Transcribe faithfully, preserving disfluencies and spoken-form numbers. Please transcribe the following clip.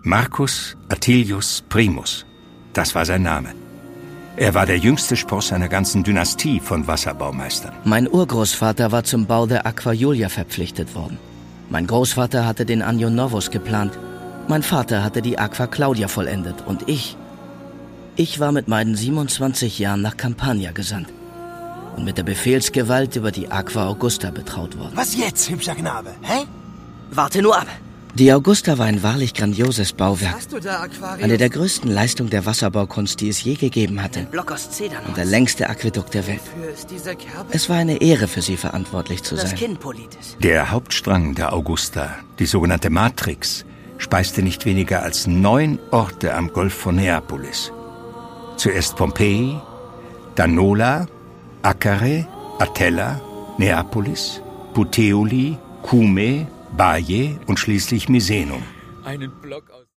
Marcus Atilius Primus, das war sein Name. Er war der jüngste Spross einer ganzen Dynastie von Wasserbaumeistern. Mein Urgroßvater war zum Bau der Aqua Julia verpflichtet worden. Mein Großvater hatte den Anio Novus geplant. Mein Vater hatte die Aqua Claudia vollendet. Und ich, ich war mit meinen siebenundzwanzig Jahren nach Campania gesandt und mit der Befehlsgewalt über die Aqua Augusta betraut worden. Was jetzt, hübscher Knabe, hä? Warte nur ab! Die Augusta war ein wahrlich grandioses Bauwerk. Hast du da, Aquarius? Eine der größten Leistungen der Wasserbaukunst, die es je gegeben hatte. Ein Block aus Zedern. Und der längste Aquädukt der Welt. Wofür ist dieser Kerbe? Es war eine Ehre für sie, verantwortlich zu Das sein. Kinn Politis. Der Hauptstrang der Augusta, die sogenannte Matrix, speiste nicht weniger als neun Orte am Golf von Neapolis. Zuerst Pompeji, dann Nola, Acare, Atella, Neapolis, Puteoli, Cumae, Baie und schließlich Misenum. Einen Block aus